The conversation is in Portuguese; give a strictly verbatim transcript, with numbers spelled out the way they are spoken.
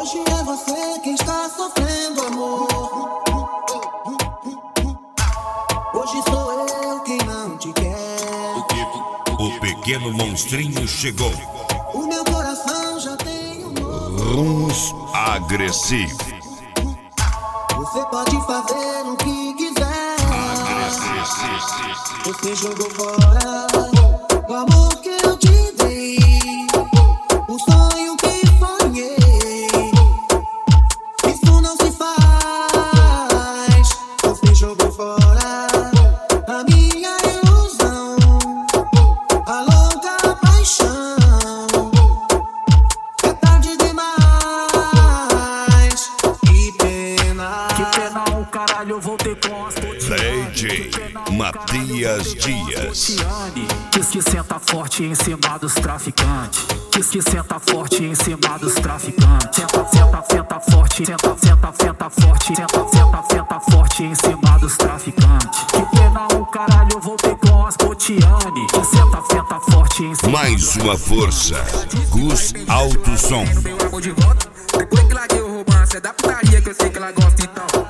Hoje é você quem está sofrendo, amor. Hoje sou eu quem não te quer. O pequeno monstrinho chegou. O meu coração já tem um nome. Rumos agressivo. Você pode fazer o que quiser. Agressivo. Você jogou fora o amor que eu te dei, o sonho que sonhei. Isso não se faz. Você jogou fora a minha ilusão, a louca paixão. É tarde demais. Que pena. Que pena o caralho, eu voltei com as D J Matias Dias. Diz que senta forte em cima dos traficantes. Diz que senta forte em cima dos traficantes. Senta, senta, senta forte. Senta, senta, senta forte. Senta, senta, senta forte em cima dos traficantes. Que pena o caralho, eu voltei com as Botiane. Que senta, senta forte em cima. Mais uma força. Gus Alto Som. Meu amor de volta. Depois que larguei o romance, é da putaria que eu sei que ela gosta então.